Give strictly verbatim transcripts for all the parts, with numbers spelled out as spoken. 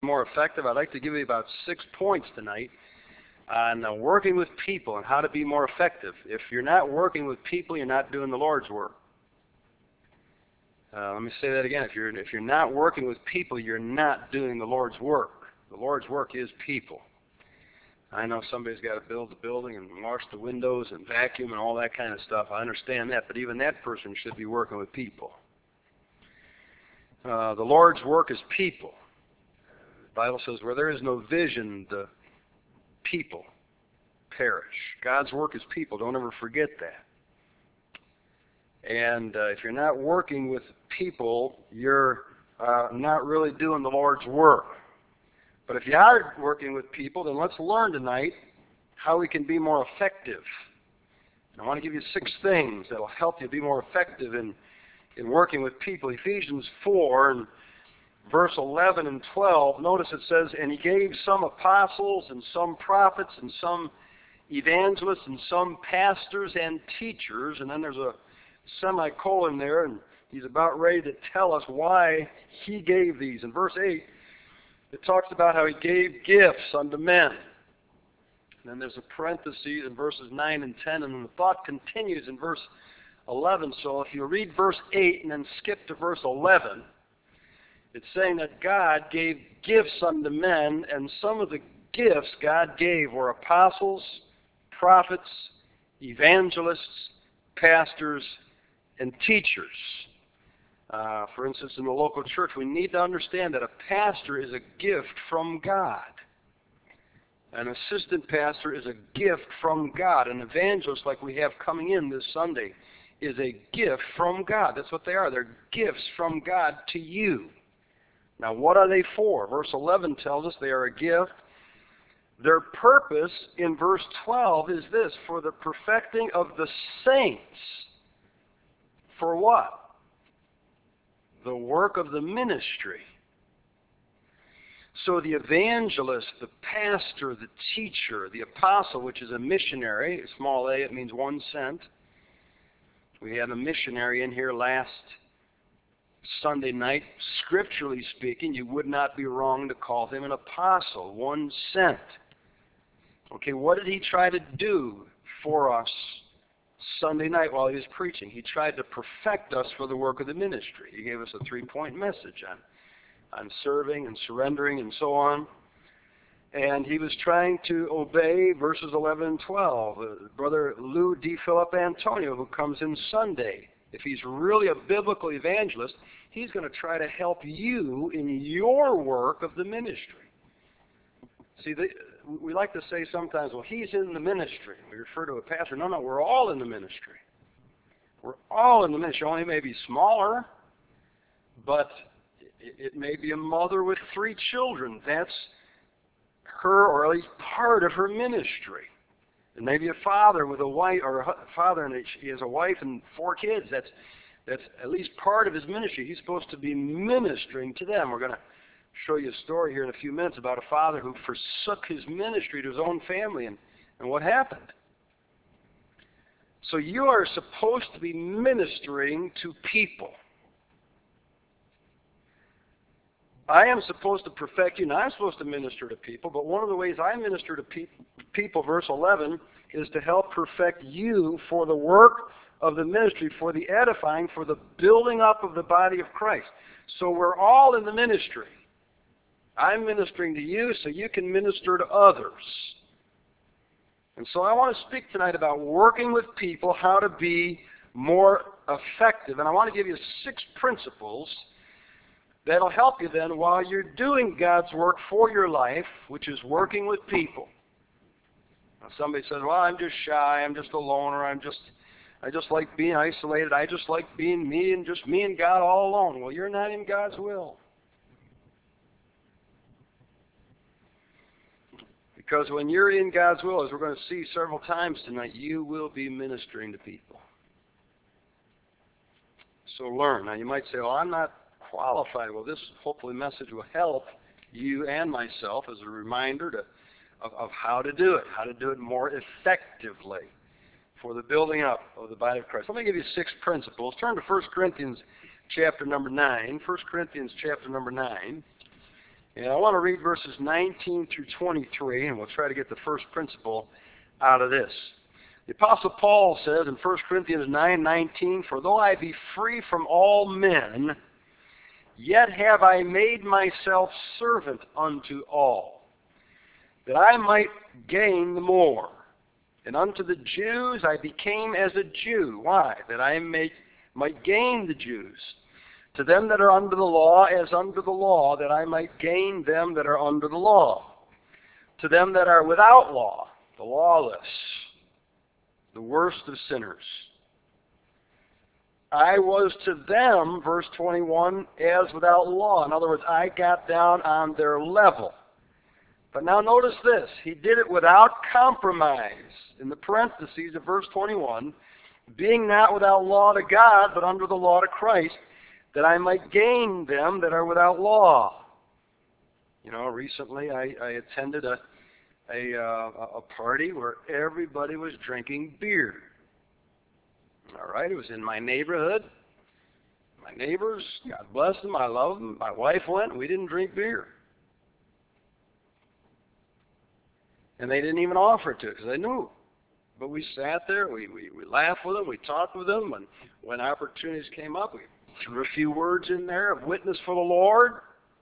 more effective. I'd like to give you about six points tonight on uh, working with people and how to be more effective. If you're not working with people, you're not doing the Lord's work. Uh, let me say that again. If you're if you're not working with people, you're not doing the Lord's work. The Lord's work is people. I know somebody's got to build the building and wash the windows and vacuum and all that kind of stuff. I understand that, but even that person should be working with people. Uh, the Lord's work is people. The Bible says, where there is no vision, the people perish. God's work is people. Don't ever forget that. And uh, if you're not working with people, you're uh, not really doing the Lord's work. But if you are working with people, then let's learn tonight how we can be more effective. And I want to give you six things that will help you be more effective in, in working with people. Ephesians four and verse eleven and twelve, notice it says, and he gave some apostles and some prophets and some evangelists and some pastors and teachers. And then there's a semicolon there, and he's about ready to tell us why he gave these. In verse eight, it talks about how he gave gifts unto men. And then there's a parenthesis in verses nine and ten, and then the thought continues in verse eleven. So if you read verse eight and then skip to verse eleven, it's saying that God gave gifts unto men, and some of the gifts God gave were apostles, prophets, evangelists, pastors, and teachers. Uh, for instance, in the local church, we need to understand that a pastor is a gift from God. An assistant pastor is a gift from God. An evangelist, like we have coming in this Sunday, is a gift from God. That's what they are. They're gifts from God to you. Now, what are they for? Verse eleven tells us they are a gift. Their purpose in verse twelve is this, for the perfecting of the saints. For what? The work of the ministry. So the evangelist, the pastor, the teacher, the apostle, which is a missionary, small a, it means one sent. We had a missionary in here last Sunday night. Scripturally speaking, you would not be wrong to call him an apostle, one sent. Okay, what did he try to do for us Sunday night while he was preaching? He tried to perfect us for the work of the ministry. He gave us a three-point message on, on serving and surrendering and so on. And he was trying to obey verses eleven and twelve. Uh, Brother Lou D. Philip Antonio, who comes in Sunday, if he's really a biblical evangelist, he's going to try to help you in your work of the ministry. See, the, we like to say sometimes, well, he's in the ministry. We refer to a pastor. No, no, we're all in the ministry. We're all in the ministry. Only may be smaller, but it, it may be a mother with three children. That's her, or at least part of her ministry. And maybe a father with a wife, or a father and he has a wife and four kids. That's that's at least part of his ministry. He's supposed to be ministering to them. We're going to show you a story here in a few minutes about a father who forsook his ministry to his own family, and, and what happened. So you are supposed to be ministering to people. I am supposed to perfect you, and I'm supposed to minister to people, but one of the ways I minister to pe- people, verse eleven, is to help perfect you for the work of the ministry, for the edifying, for the building up of the body of Christ. So we're all in the ministry. I'm ministering to you so you can minister to others. And so I want to speak tonight about working with people, how to be more effective. And I want to give you six principles that'll help you then while you're doing God's work for your life, which is working with people. Now somebody says, well, I'm just shy, I'm just a loner, I'm just, I just like being isolated, I just like being me and just me and God all alone. Well, you're not in God's will. Because when you're in God's will, as we're going to see several times tonight, you will be ministering to people. So learn. Now you might say, well, I'm not qualified. Well, this hopefully message will help you and myself as a reminder to, of, of how to do it, how to do it more effectively for the building up of the body of Christ. Let me give you six principles. Turn to First Corinthians chapter number nine. First Corinthians chapter number nine. And I want to read verses nineteen through twenty-three, and we'll try to get the first principle out of this. The Apostle Paul says in First Corinthians nine nineteen, "For though I be free from all men, yet have I made myself servant unto all, that I might gain the more. And unto the Jews I became as a Jew." Why? "That I may, might gain the Jews. To them that are under the law, as under the law, that I might gain them that are under the law. To them that are without law, the lawless, the worst of sinners. I was to them," verse twenty-one, "as without law." In other words, I got down on their level. But now notice this. He did it without compromise. In the parentheses of verse twenty-one, "Being not without law to God, but under the law to Christ, that I might gain them that are without law." You know, recently I, I attended a, a, uh, a party where everybody was drinking beer. All right, it was in my neighborhood. My neighbors, God bless them, I love them. My wife went, and we didn't drink beer. And they didn't even offer it to us because they knew. But we sat there, we, we, we laughed with them, we talked with them, and when opportunities came up, we threw a few words in there of witness for the Lord.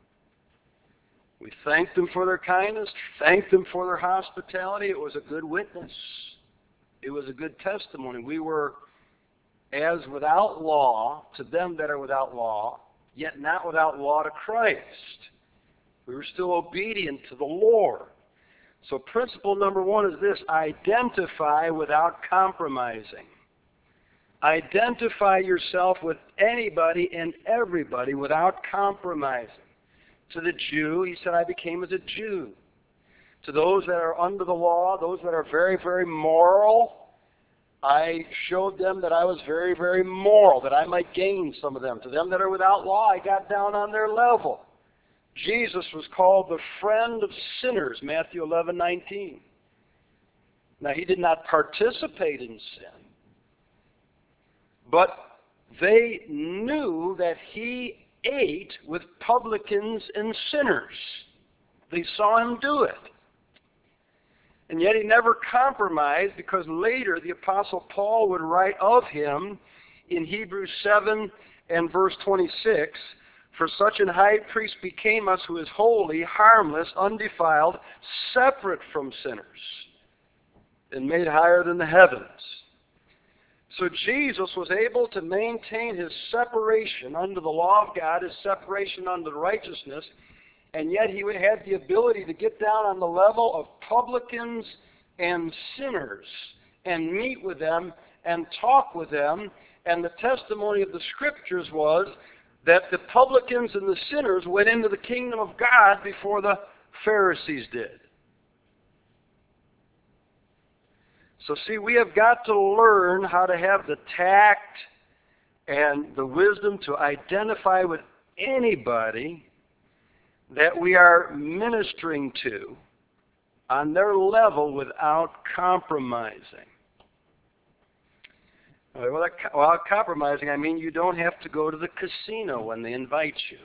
We thanked them for their kindness, thanked them for their hospitality. It was a good witness. It was a good testimony. We were as without law to them that are without law, yet not without law to Christ. We were still obedient to the Lord. So principle number one is this: identify without compromising. Identify yourself with anybody and everybody without compromising. To the Jew, he said, I became as a Jew. To those that are under the law, those that are very, very moral, I showed them that I was very, very moral, that I might gain some of them. To them that are without law, I got down on their level. Jesus was called the friend of sinners, Matthew eleven nineteen. Now, he did not participate in sin, but they knew that he ate with publicans and sinners. They saw him do it. And yet he never compromised, because later the Apostle Paul would write of him in Hebrews seven and verse twenty-six, "For such an high priest became us, who is holy, harmless, undefiled, separate from sinners, and made higher than the heavens." So Jesus was able to maintain his separation under the law of God, his separation under righteousness, and yet he had the ability to get down on the level of publicans and sinners and meet with them and talk with them. And the testimony of the Scriptures was that the publicans and the sinners went into the kingdom of God before the Pharisees did. So see, we have got to learn how to have the tact and the wisdom to identify with anybody that we are ministering to on their level without compromising. Without compromising, I mean you don't have to go to the casino when they invite you.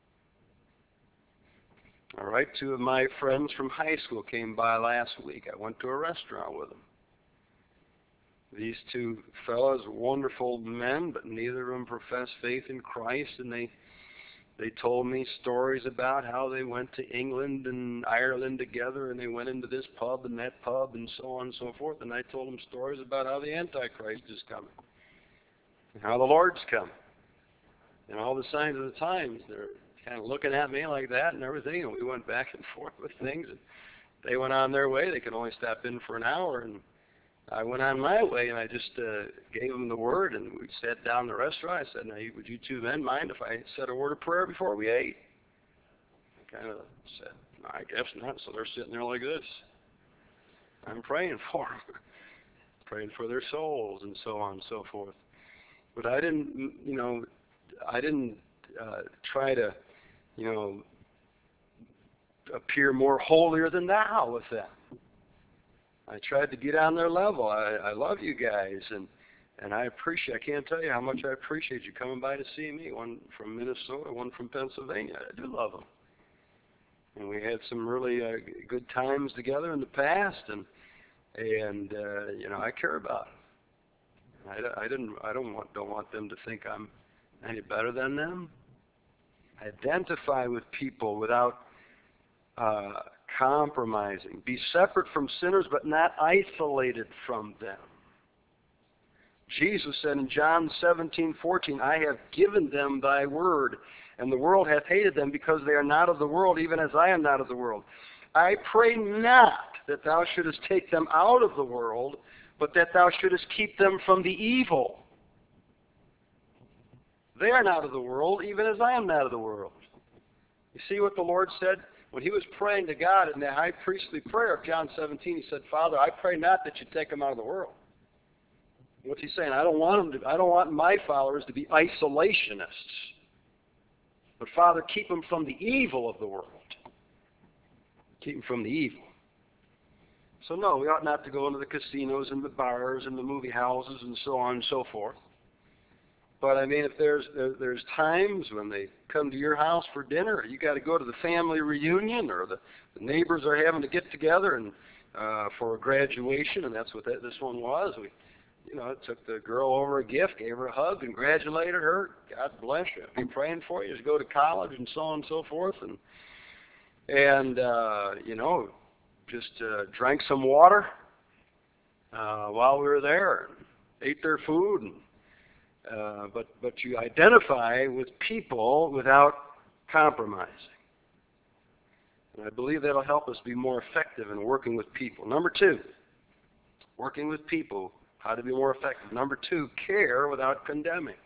All right, two of my friends from high school came by last week. I went to a restaurant with them. These two fellows, wonderful men, but neither of them profess faith in Christ, and they They told me stories about how they went to England and Ireland together, and they went into this pub and that pub and so on and so forth. And I told them stories about how the Antichrist is coming, and how the Lord's coming, and all the signs of the times. They're kind of looking at me like that and everything, and we went back and forth with things. And they went on their way. They could only stop in for an hour, and I went on my way, and I just uh, gave them the word, and we sat down in the restaurant. I said, now, would you two men mind if I said a word of prayer before we ate? They kind of said, no, I guess not. So they're sitting there like this. I'm praying for them, praying for their souls, and so on and so forth. But I didn't, you know, I didn't uh, try to, you know, appear more holier than thou with them. I tried to get on their level. I, I love you guys, and and I appreciate. I can't tell you how much I appreciate you coming by to see me. One from Minnesota, one from Pennsylvania. I do love them. and we had some really uh, good times together in the past, and and uh, you know, I care about them. I, I didn't. I don't want don't want them to think I'm any better than them. Identify with people without uh, compromising. Be separate from sinners, but not isolated from them. Jesus said in John seventeen fourteen, I have given them thy word, and the world hath hated them, because they are not of the world, even as I am not of the world. I pray not that thou shouldest take them out of the world, but that thou shouldest keep them from the evil. They are not of the world, even as I am not of the world. You see what the Lord said? When he was praying to God in the high priestly prayer of John seventeen, he said, Father, I pray not that you take them out of the world. What's he saying? I don't want them to, I don't want my followers to be isolationists. But Father, keep them from the evil of the world. Keep them from the evil. So no, we ought not to go into the casinos and the bars and the movie houses and so on and so forth. But I mean, if there's there, there's times when they come to your house for dinner, you got to go to the family reunion, or the, the neighbors are having to get together and uh, for a graduation, and that's what that, this one was. We, you know, took the girl over a gift, gave her a hug, congratulated her. God bless you. I'll be praying for you as you go to college and so on and so forth, and and uh, you know, just uh, drank some water uh, while we were there, and ate their food. And, Uh, but, but you identify with people without compromising. And I believe that'll help us be more effective in working with people. Number two, working with people, how to be more effective. Number two, care without condemning.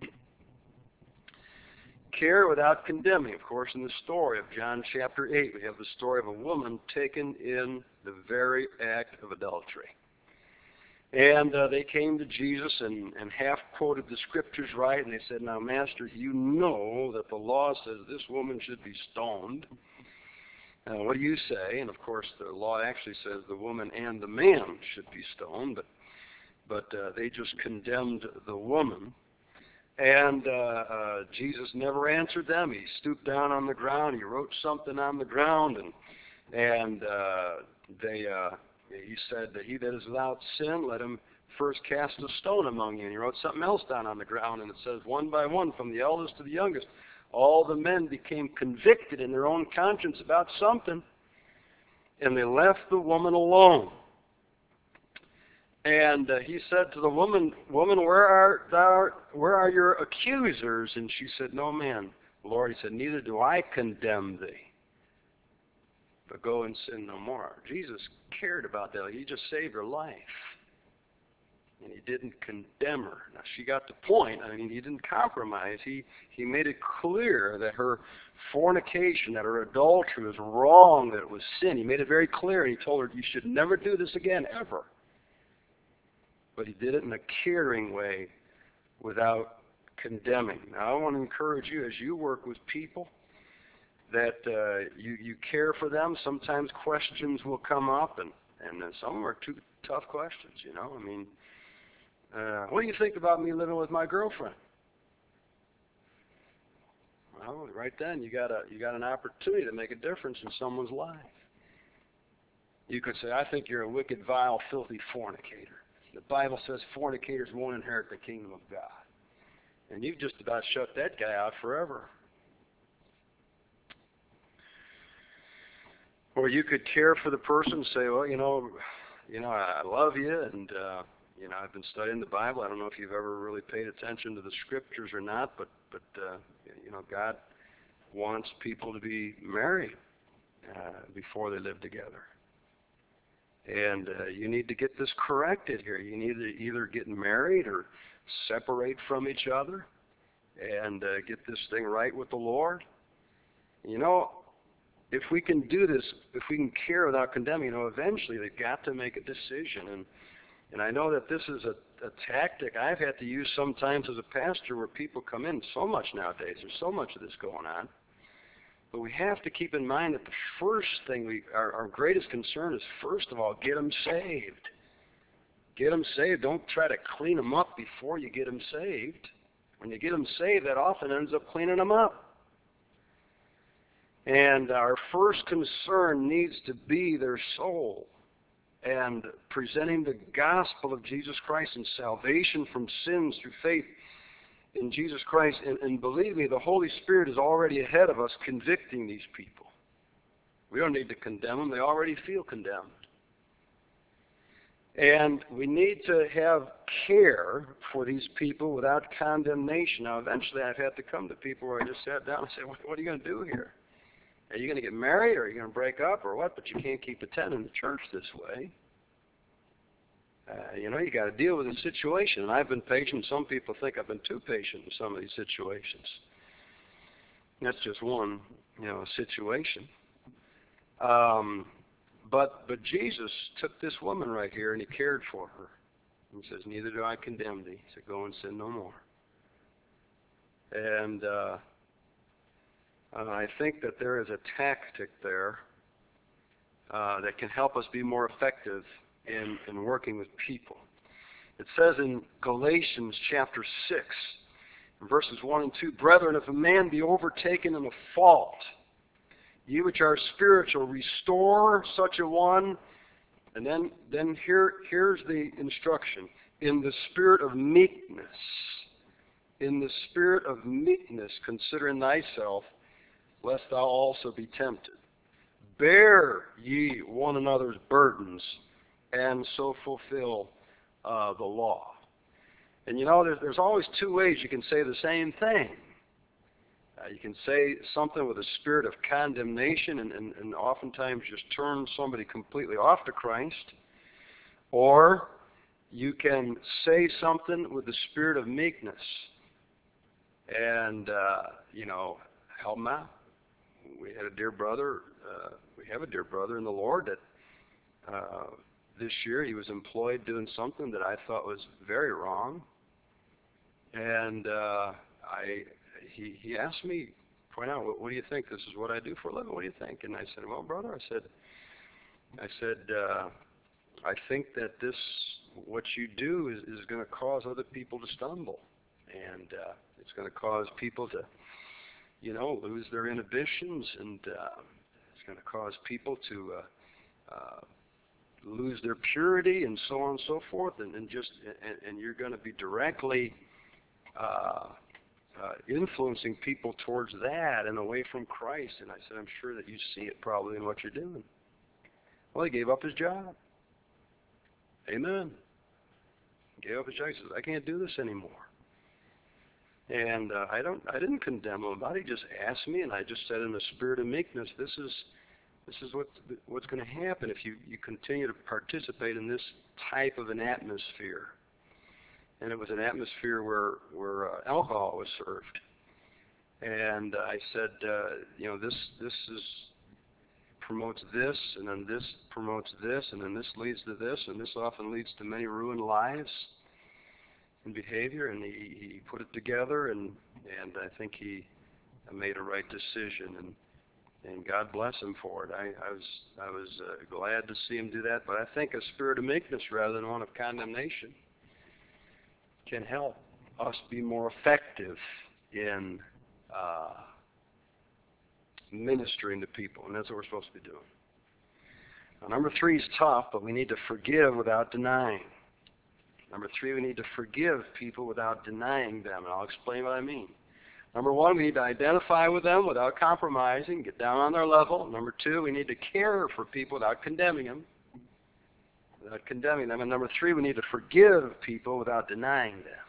Care without condemning. Of course, in the story of John chapter eight, we have the story of a woman taken in the very act of adultery. And uh, they came to Jesus and, and half-quoted the scriptures right, and they said, now, Master, you know that the law says this woman should be stoned. Uh, what do you say? And, of course, the law actually says the woman and the man should be stoned, but, but uh, they just condemned the woman. And uh, uh, Jesus never answered them. He stooped down on the ground. He wrote something on the ground, and, and uh, they... Uh, He said that he that is without sin, let him first cast a stone among you. And he wrote something else down on the ground, and it says, one by one, from the eldest to the youngest, all the men became convicted in their own conscience about something, and they left the woman alone. And uh, he said to the woman, woman, where are thou, where are your accusers? And she said, no man, Lord. He said, neither do I condemn thee, but go and sin no more. Jesus cared about that. He just saved her life. And he didn't condemn her. Now, she got the point. I mean, he didn't compromise. He, he made it clear that her fornication, that her adultery was wrong, that it was sin. He made it very clear. He told her, you should never do this again, ever. But he did it in a caring way without condemning. Now, I want to encourage you, as you work with people, that uh, you, you care for them. Sometimes questions will come up, and, and uh, some of them are too tough questions, you know. I mean, uh, what do you think about me living with my girlfriend? Well, right then, you got a you got an opportunity to make a difference in someone's life. You could say, I think you're a wicked, vile, filthy fornicator. The Bible says fornicators won't inherit the kingdom of God. And you've just about shut that guy out forever. Or you could care for the person and say, well, you know, you know, I love you, and, uh, you know, I've been studying the Bible. I don't know if you've ever really paid attention to the scriptures or not, but, but uh, you know, God wants people to be married uh, before they live together. And uh, you need to get this corrected here. You need to either get married or separate from each other and uh, get this thing right with the Lord. You know, if we can do this, if we can care without condemning, you know, eventually they've got to make a decision. And and I know that this is a, a tactic I've had to use sometimes as a pastor, where people come in so much nowadays. There's so much of this going on. But we have to keep in mind that the first thing, we our, our greatest concern is, first of all, get them saved. Get them saved. Don't try to clean them up before you get them saved. When you get them saved, that often ends up cleaning them up. And our first concern needs to be their soul, and presenting the gospel of Jesus Christ and salvation from sins through faith in Jesus Christ. And, and believe me, the Holy Spirit is already ahead of us convicting these people. We don't need to condemn them. They already feel condemned. And we need to have care for these people without condemnation. Now, eventually I've had to come to people where I just sat down and said, what, what are you going to do here? Are you going to get married, or are you going to break up, or what? But you can't keep attending the church this way. Uh, you know, you got to deal with the situation. And I've been patient. Some people think I've been too patient in some of these situations. That's just one, you know, situation. Um, but but Jesus took this woman right here, and he cared for her. He says, neither do I condemn thee. He said, go and sin no more. And uh, uh, I think that there is a tactic there uh, that can help us be more effective in, in working with people. It says in Galatians chapter six, verses one and two, brethren, if a man be overtaken in a fault, ye which are spiritual, restore such a one. And then, then here, here's the instruction. In the spirit of meekness, in the spirit of meekness, considering thyself, lest thou also be tempted. Bear ye one another's burdens, and so fulfill uh, the law. And you know, there's, there's always two ways you can say the same thing. Uh, you can say something with a spirit of condemnation and, and, and oftentimes just turn somebody completely off to Christ. Or you can say something with the spirit of meekness and, uh, you know, help them out. We had a dear brother, uh, we have a dear brother in the Lord that uh, this year he was employed doing something that I thought was very wrong. And uh, I... He, he asked me, point out, what, what do you think? This is what I do for a living. What do you think? And I said, well, brother, I said, I said, uh, I think that this, what you do is, is going to cause other people to stumble. And uh, it's going to cause people to, you know, lose their inhibitions. And uh, it's going to cause people to uh, uh, lose their purity and so on and so forth. And, and just, and, and you're going to be directly uh, Uh, influencing people towards that and away from Christ. And I said, I'm sure that you see it probably in what you're doing. Well, he gave up his job. Amen. He gave up his job. He says, I can't do this anymore. And uh, I don't. I didn't condemn him about it. He just asked me, and I just said in the spirit of meekness, this is this is what's, what's going to happen if you, you continue to participate in this type of an atmosphere. And it was an atmosphere where where uh, alcohol was served. And I said, uh, you know, this this is promotes this, and then this promotes this, and then this leads to this, and this often leads to many ruined lives and behavior. And he, he put it together, and and I think he made a right decision, and and God bless him for it. I, I was I was uh, glad to see him do that. But I think a spirit of meekness rather than one of condemnation can help us be more effective in uh, ministering to people, and that's what we're supposed to be doing. Now, number three is tough, but we need to forgive without denying. Number three, we need to forgive people without denying them, and I'll explain what I mean. Number one, we need to identify with them without compromising, get down on their level. Number two, we need to care for people without condemning them. Without condemning them. And number three, we need to forgive people without denying them.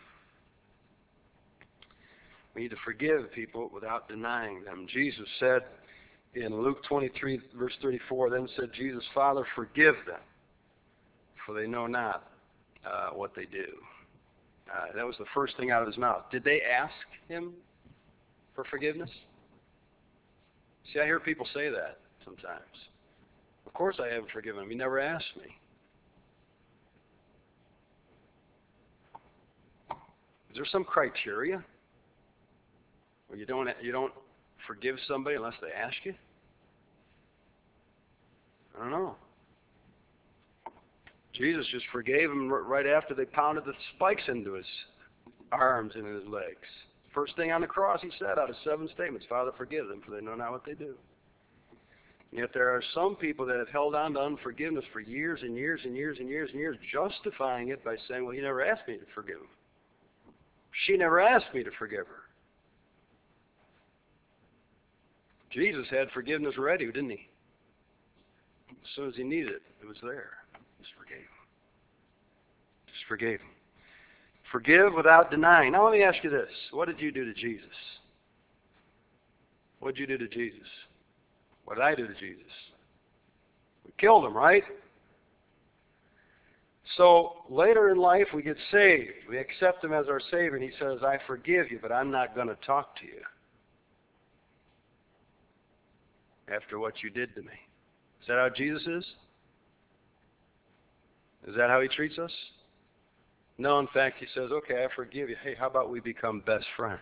We need to forgive people without denying them. Jesus said in Luke twenty-three, verse thirty-four, then said Jesus, Father, forgive them, for they know not uh, what they do. Uh, that was the first thing out of his mouth. Did they ask him for forgiveness? See, I hear people say that sometimes. Of course I haven't forgiven him. He never asked me. Is there some criteria where you don't you don't forgive somebody unless they ask you? I don't know. Jesus just forgave him right after they pounded the spikes into his arms and his legs. First thing on the cross he said out of seven statements, Father, forgive them, for they know not what they do. Yet there are some people that have held on to unforgiveness for years and years and years and years and years, justifying it by saying, well, he never asked me to forgive him. She never asked me to forgive her. Jesus had forgiveness ready, didn't he? As soon as he needed it, it was there. Just forgave him. Just forgave him. Forgive without denying. Now let me ask you this. What did you do to Jesus? What did you do to Jesus? What did I do to Jesus? We killed him, right? So later in life we get saved. We accept him as our Savior, and he says, I forgive you, but I'm not going to talk to you after what you did to me. Is that how Jesus is? Is that how he treats us? No, in fact, he says, okay, I forgive you. Hey, how about we become best friends?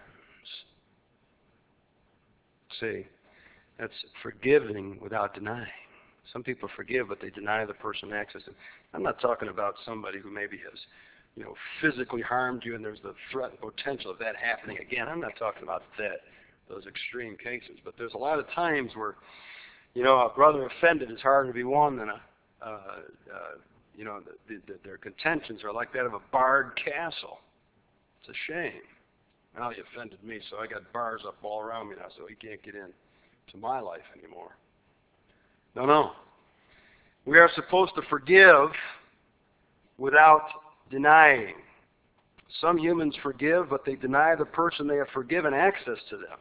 See, that's forgiving without denying. Some people forgive, but they deny the person access. I'm not talking about somebody who maybe has, you know, physically harmed you and there's the threat and potential of that happening again. I'm not talking about that, those extreme cases. But there's a lot of times where, you know, a brother offended is harder to be won than a, uh, uh, you know, the, the, their contentions are like that of a barred castle. It's a shame. Well, he offended me, so I got bars up all around me now, so he can't get in to my life anymore. No, no. We are supposed to forgive without denying. Some humans forgive, but they deny the person they have forgiven access to them.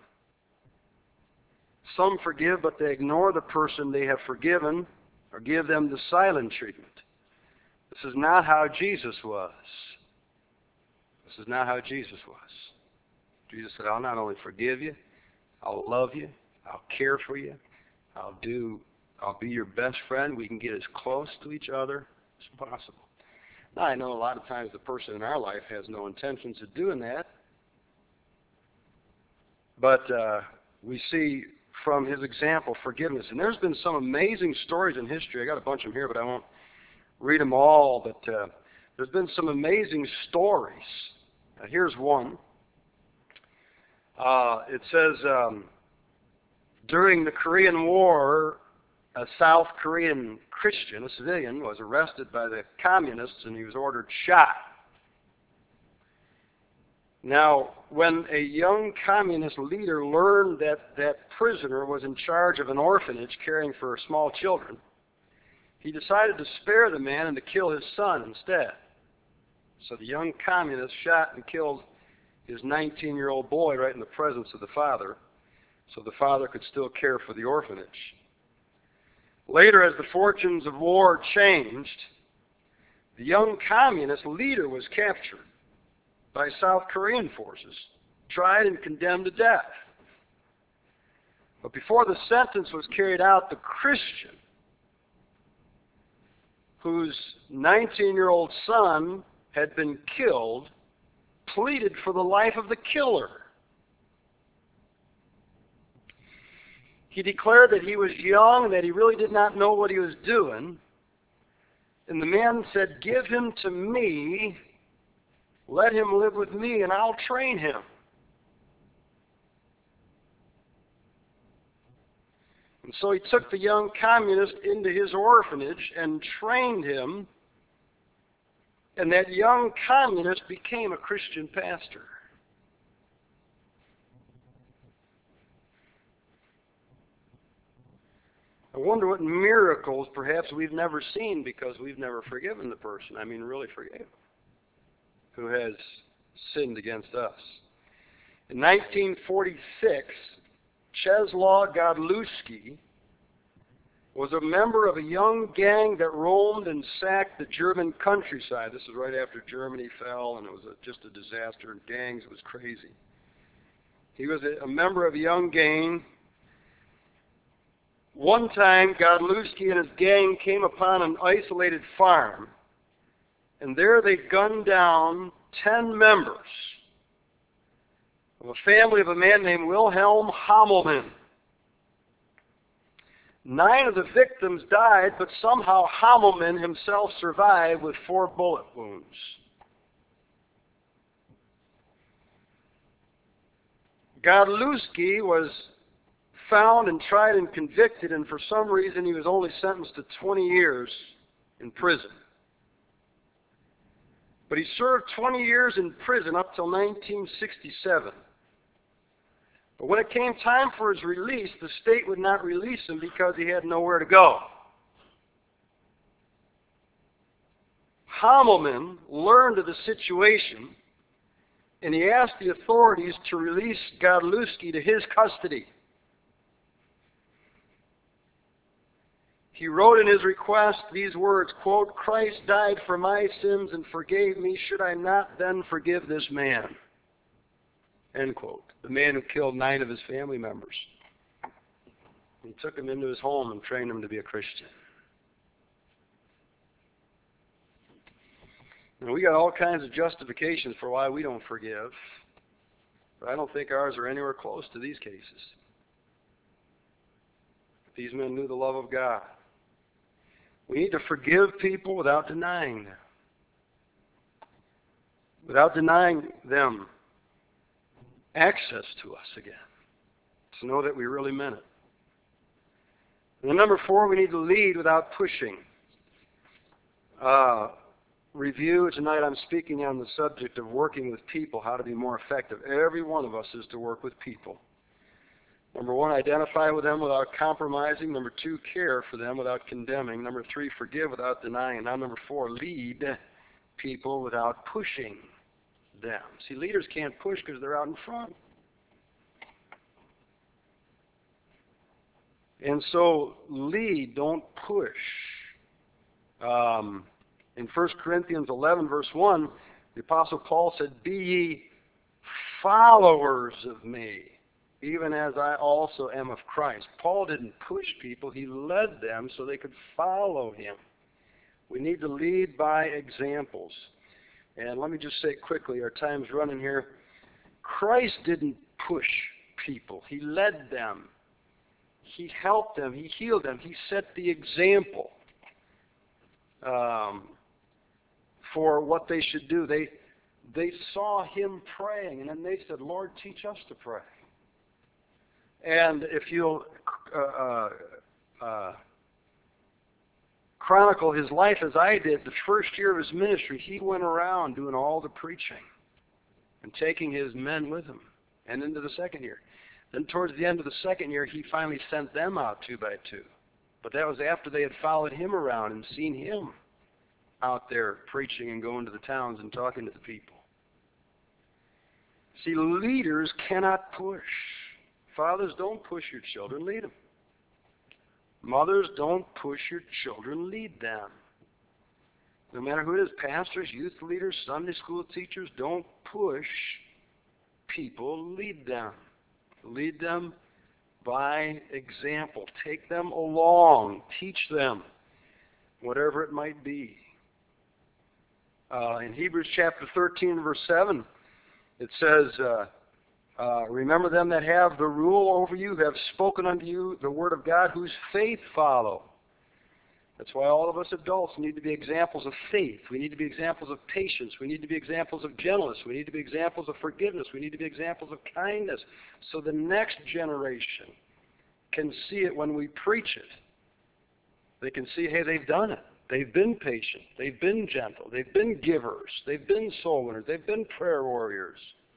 Some forgive, but they ignore the person they have forgiven or give them the silent treatment. This is not how Jesus was. This is not how Jesus was. Jesus said, I'll not only forgive you, I'll love you, I'll care for you, I'll do, I'll be your best friend. We can get as close to each other as possible. Now, I know a lot of times the person in our life has no intentions of doing that, but uh, we see from his example forgiveness. And there's been some amazing stories in history. I got a bunch of them here, but I won't read them all. But uh, there's been some amazing stories. Uh, here's one. Uh, it says, um, during the Korean War, a South Korean Christian, a civilian, was arrested by the communists and he was ordered shot. Now, when a young communist leader learned that that prisoner was in charge of an orphanage caring for small children, he decided to spare the man and to kill his son instead. So the young communist shot and killed his nineteen-year-old boy right in the presence of the father, so the father could still care for the orphanage. Later, as the fortunes of war changed, the young communist leader was captured by South Korean forces, tried and condemned to death. But before the sentence was carried out, the Christian, whose nineteen-year-old son had been killed, pleaded for the life of the killer. He declared that he was young and that he really did not know what he was doing. And the man said, give him to me, let him live with me, and I'll train him. And so he took the young communist into his orphanage and trained him, and that young communist became a Christian pastor. I wonder what miracles perhaps we've never seen because we've never forgiven the person. I mean, really forgave him, who has sinned against us. In nineteen forty-six, Czeslaw Godlewski was a member of a young gang that roamed and sacked the German countryside. This was right after Germany fell, and it was a, just a disaster, and gangs, it was crazy. He was a, a member of a young gang. One time, Godlewski and his gang came upon an isolated farm, and there they gunned down ten members of a family of a man named Wilhelm Hamelmann. Nine of the victims died, but somehow Hamelmann himself survived with four bullet wounds. Godlewski was found and tried and convicted, and for some reason he was only sentenced to twenty years in prison. But he served twenty years in prison up till nineteen sixty-seven. But when it came time for his release, the state would not release him because he had nowhere to go. Hamelman learned of the situation, and he asked the authorities to release Godlewski to his custody. He wrote in his request these words, quote, "Christ died for my sins and forgave me. Should I not then forgive this man?" End quote. The man who killed nine of his family members. He took him into his home and trained him to be a Christian. Now, we got all kinds of justifications for why we don't forgive, but I don't think ours are anywhere close to these cases. These men knew the love of God. We need to forgive people without denying them. Without denying them access to us again. To know that we really meant it. And then number four, we need to lead without pushing. Uh, review, tonight I'm speaking on the subject of working with people, how to be more effective. Every one of us is to work with people. Number one, identify with them without compromising. Number two, care for them without condemning. Number three, forgive without denying. And now number four, lead people without pushing them. See, leaders can't push because they're out in front. And so, lead, don't push. Um, in First Corinthians eleven, verse one, the Apostle Paul said, "Be ye followers of me, even as I also am of Christ." Paul didn't push people. He led them so they could follow him. We need to lead by examples. And let me just say quickly, our time's running here. Christ didn't push people. He led them. He helped them. He healed them. He set the example um, for what they should do. They, they saw him praying, and then they said, "Lord, teach us to pray." And if you'll uh, uh, uh, chronicle his life as I did, the first year of his ministry, he went around doing all the preaching and taking his men with him, and into the second year. Then towards the end of the second year, he finally sent them out two by two. But that was after they had followed him around and seen him out there preaching and going to the towns and talking to the people. See, leaders cannot push. Fathers, don't push your children, lead them. Mothers, don't push your children, lead them. No matter who it is, pastors, youth leaders, Sunday school teachers, don't push people, lead them. Lead them by example. Take them along. Teach them, whatever it might be. Uh, in Hebrews chapter thirteen, verse seven, it says, uh, Uh, remember them that have the rule over you, who have spoken unto you the word of God, whose faith follow. That's why all of us adults need to be examples of faith. We need to be examples of patience. We need to be examples of gentleness. We need to be examples of forgiveness. We need to be examples of kindness. So the next generation can see it when we preach it. They can see, hey, they've done it. They've been patient. They've been gentle. They've been givers. They've been soul winners. They've been prayer warriors.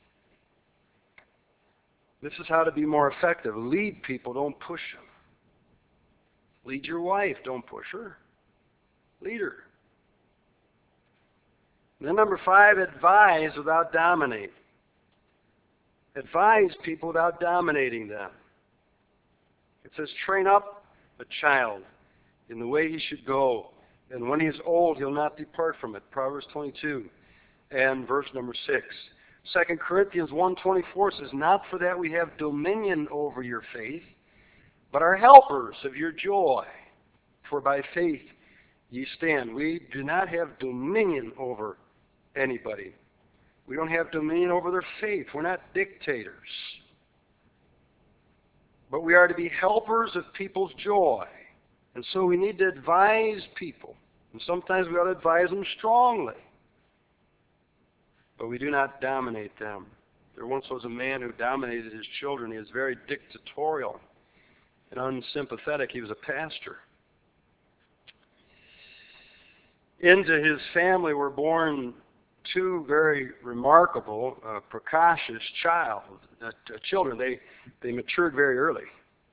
This is how to be more effective. Lead people, don't push them. Lead your wife, don't push her. Lead her. And then number five, advise without dominating. Advise people without dominating them. It says, train up a child in the way he should go, and when he is old, he'll not depart from it. Proverbs twenty-two and verse number six. Second Corinthians one twenty-four says, "Not for that we have dominion over your faith, but are helpers of your joy. For by faith ye stand." We do not have dominion over anybody. We don't have dominion over their faith. We're not dictators. But we are to be helpers of people's joy. And so we need to advise people. And sometimes we ought to advise them strongly. But we do not dominate them. There once was a man who dominated his children. He was very dictatorial. and unsympathetic. He was a pastor. Into his family were born two very remarkable, uh, precocious child, uh, children. They, they matured very early.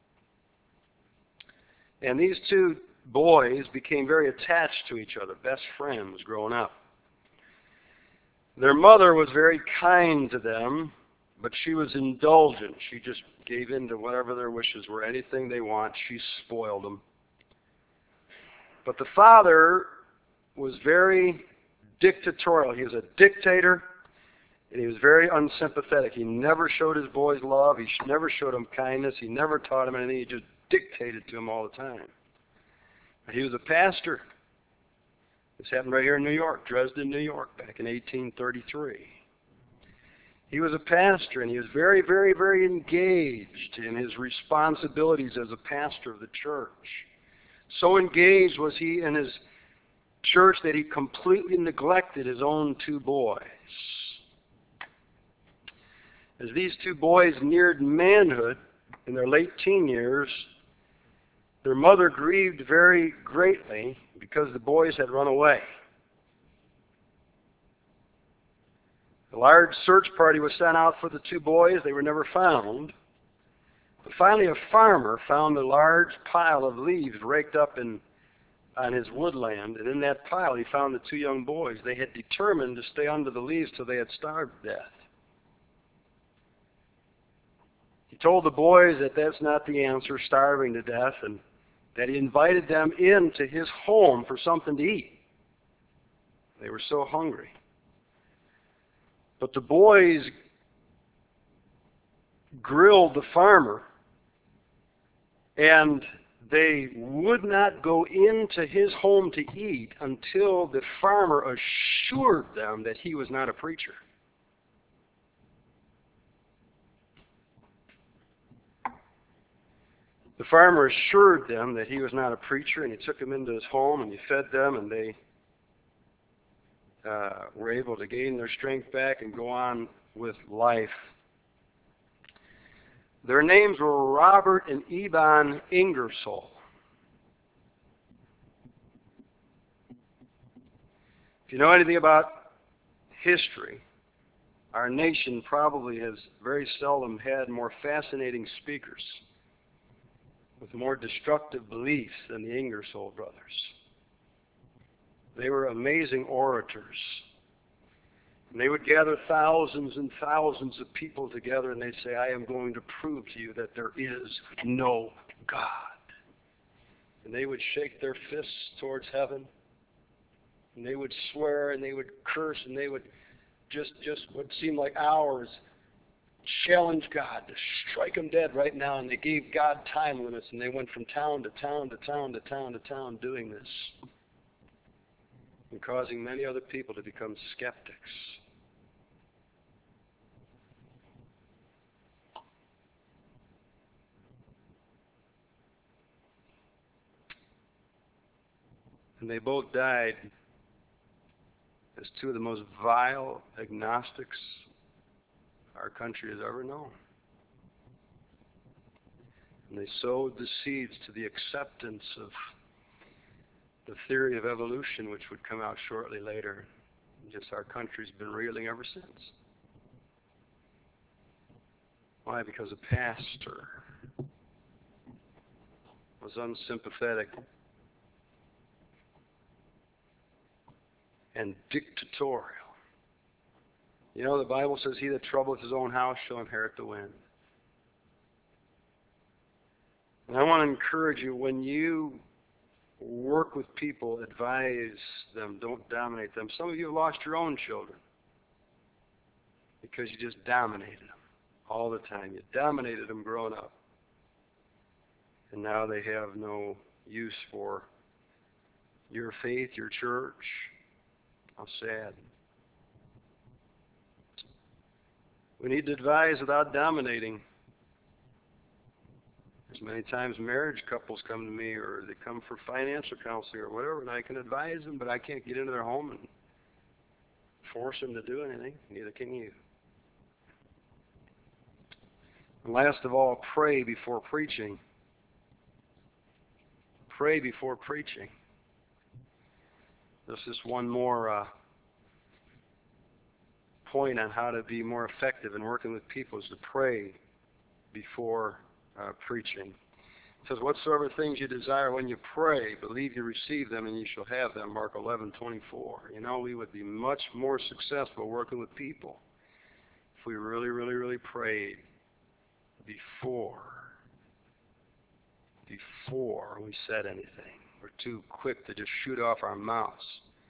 And these two boys became very attached to each other, best friends growing up. Their mother was very kind to them, but she was indulgent. She just gave in to whatever their wishes were. Anything they want, she spoiled them. But the father was very dictatorial. He was a dictator, and he was very unsympathetic. He never showed his boys love. He never showed them kindness. He never taught them anything. He just dictated to them all the time. He was a pastor. This happened right here in New York, Dresden, New York, back in eighteen thirty-three. He was a pastor, and he was very, very, very engaged in his responsibilities as a pastor of the church. So engaged was he in his church that he completely neglected his own two boys. As these two boys neared manhood in their late teen years, their mother grieved very greatly because the boys had run away. A large search party was sent out for the two boys. They were never found. But finally, a farmer found a large pile of leaves raked up in, on his woodland, and in that pile he found the two young boys. They had determined to stay under the leaves till they had starved to death. He told the boys that that's not the answer, starving to death, and that he invited them into his home for something to eat. They were so hungry. But the boys grilled the farmer, and they would not go into his home to eat until the farmer assured them that he was not a preacher. The farmer assured them that he was not a preacher, and he took them into his home, and he fed them, and they uh, were able to gain their strength back and go on with life. Their names were Robert and Eban Ingersoll. If you know anything about history, our nation probably has very seldom had more fascinating speakers with more destructive beliefs than the Ingersoll brothers. They were amazing orators. And they would gather thousands and thousands of people together, and they'd say, I am going to prove to you that there is no God. And they would shake their fists towards heaven, and they would swear, and they would curse, and they would just, just what seemed like hours challenge God to strike them dead right now, and they gave God time limits, and they went from town to town to town to town to town doing this, and causing many other people to become skeptics. And they both died as two of the most vile agnostics our country has ever known. And they sowed the seeds to the acceptance of the theory of evolution, which would come out shortly later. Just our country's been reeling ever since. Why? Because a pastor was unsympathetic and dictatorial. You know, the Bible says, he that troubleth his own house shall inherit the wind. And I want to encourage you, when you work with people, advise them, don't dominate them. Some of you have lost your own children because you just dominated them all the time. You dominated them growing up. And now they have no use for your faith, your church. How sad. We need to advise without dominating. There's many times marriage couples come to me, or they come for financial counseling or whatever, and I can advise them, but I can't get into their home and force them to do anything. Neither can you. And last of all, pray before preaching. pray before preaching. This is one more uh, point on how to be more effective in working with people, is to pray before uh, preaching. It says, whatsoever things you desire when you pray, believe you receive them and you shall have them, Mark eleven twenty-four. You know, we would be much more successful working with people if we really, really, really prayed before, before we said anything. We're too quick to just shoot off our mouths,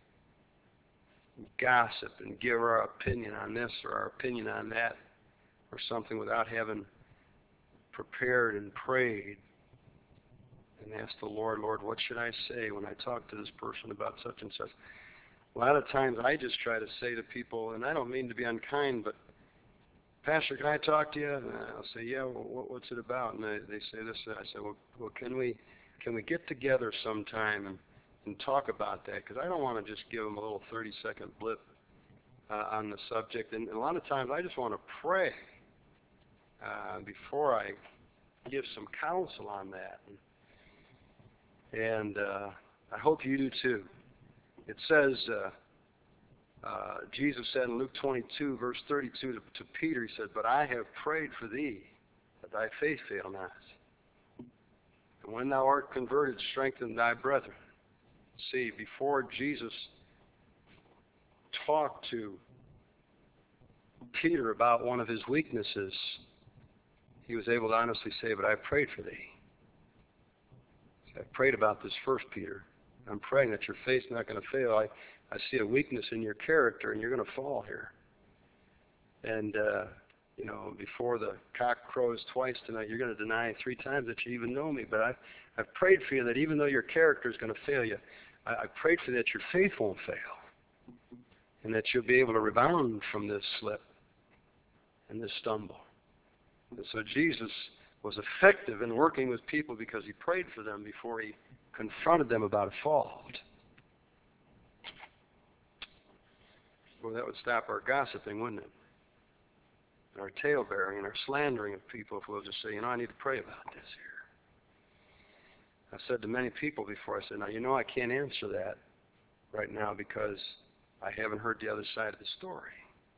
gossip, and give our opinion on this or our opinion on that or something without having prepared and prayed and asked the Lord, Lord, what should I say when I talk to this person about such and such? A lot of times I just try to say to people, and I don't mean to be unkind, but Pastor, can I talk to you? And I'll say, yeah, well, what, what's it about? And they, they say this. I say, well, well, can we can we get together sometime and, and talk about that? Because I don't want to just give them a little thirty-second blip uh, on the subject. And a lot of times I just want to pray uh, before I give some counsel on that. And, and uh, I hope you do too. It says, uh, uh, Jesus said in Luke twenty-two, verse thirty-two to, to Peter, he said, but I have prayed for thee, that thy faith fail not. And when thou art converted, strengthen thy brethren. See, before Jesus talked to Peter about one of his weaknesses, he was able to honestly say, but I prayed for thee. I prayed about this first, Peter. I'm praying that your faith's not going to fail. I, I see a weakness in your character, and you're going to fall here. And, uh, you know, before the cock crows twice tonight, you're going to deny three times that you even know me. But I, I've prayed for you that even though your character is going to fail you, I, I prayed for you that your faith won't fail, and that you'll be able to rebound from this slip and this stumble. And so Jesus was effective in working with people because he prayed for them before he confronted them about a fault. Well, that would stop our gossiping, wouldn't it? Our tale-bearing and our slandering of people if we'll just say, you know, I need to pray about this here. I've said to many people before, I said, now, you know, I can't answer that right now because I haven't heard the other side of the story.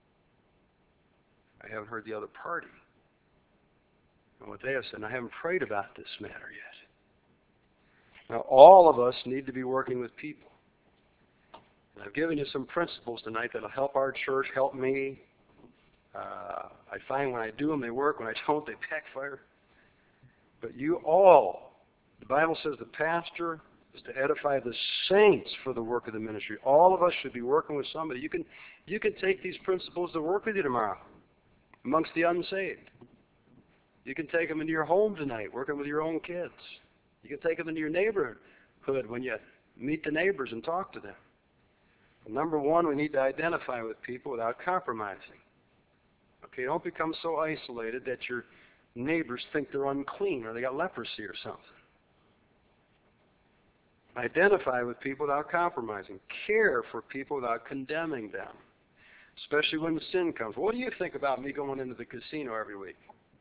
I haven't heard the other party. And what they have said, and I haven't prayed about this matter yet. Now, all of us need to be working with people. And I've given you some principles tonight that will help our church, help me. Uh, I find when I do them, they work. When I don't, they backfire. But you all, the Bible says the pastor is to edify the saints for the work of the ministry. All of us should be working with somebody. You can, you can take these principles to work with you tomorrow amongst the unsaved. You can take them into your home tonight, working with your own kids. You can take them into your neighborhood when you meet the neighbors and talk to them. Number one, we need to identify with people without compromising. Okay, don't become so isolated that your neighbors think they're unclean or they got leprosy or something. Identify with people without compromising. Care for people without condemning them, especially when the sin comes. What do you think about me going into the casino every week?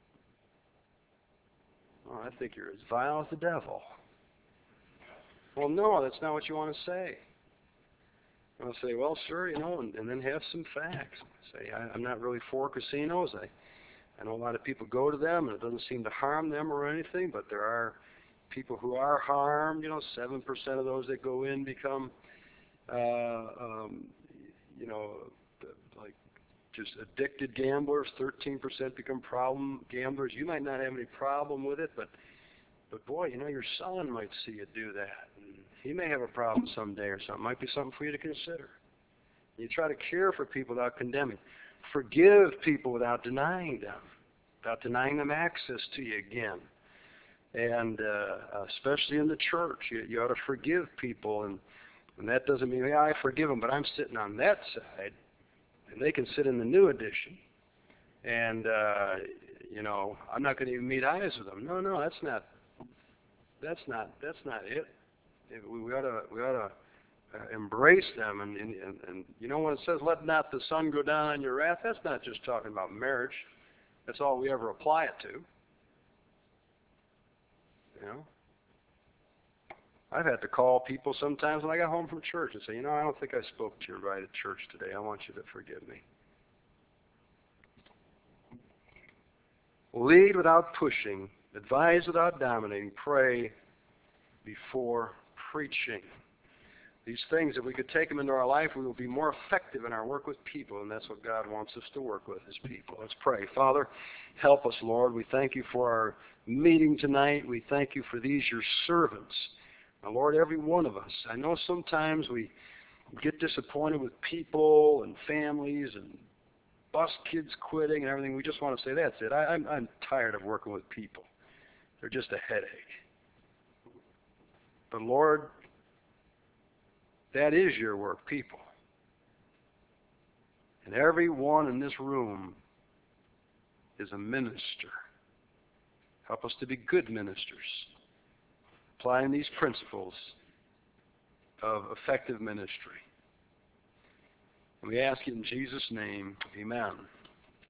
Oh, I think you're as vile as the devil. Well, no, that's not what you want to say. I'll say, well, sure, you know, and, and then have some facts. Say, I, I'm not really for casinos. I, I know a lot of people go to them, and it doesn't seem to harm them or anything, but there are people who are harmed. You know, seven percent of those that go in become, uh, um, you know, like just addicted gamblers. thirteen percent become problem gamblers. You might not have any problem with it, but, but boy, you know, your son might see you do that. And he may have a problem someday or something. Might be something for you to consider. You try to care for people without condemning. Forgive people without denying them, without denying them access to you again. And uh, especially in the church, you, you ought to forgive people. And, and that doesn't mean, yeah, I forgive them, but I'm sitting on that side, and they can sit in the new edition. And, uh, you know, I'm not going to even meet eyes with them. No, no, that's not, that's not, that's not it. We, we ought to, we ought to uh, embrace them. And, and, and, and, you know, when it says, let not the sun go down on your wrath, that's not just talking about marriage. That's all we ever apply it to. You know? I've had to call people sometimes when I got home from church and say, you know, I don't think I spoke to you right at church today. I want you to forgive me. Lead without pushing. Advise without dominating. Pray before preaching. These things, if we could take them into our life, we will be more effective in our work with people, and that's what God wants us to work with, His people. Let's pray. Father, help us, Lord. We thank you for our meeting tonight. We thank you for these, your servants. Now, Lord, every one of us, I know sometimes we get disappointed with people and families and bus kids quitting and everything. We just want to say, that's it. I, I'm, I'm tired of working with people. They're just a headache. But, Lord, that is your work, people. And everyone in this room is a minister. Help us to be good ministers, applying these principles of effective ministry. And we ask it in Jesus' name, amen.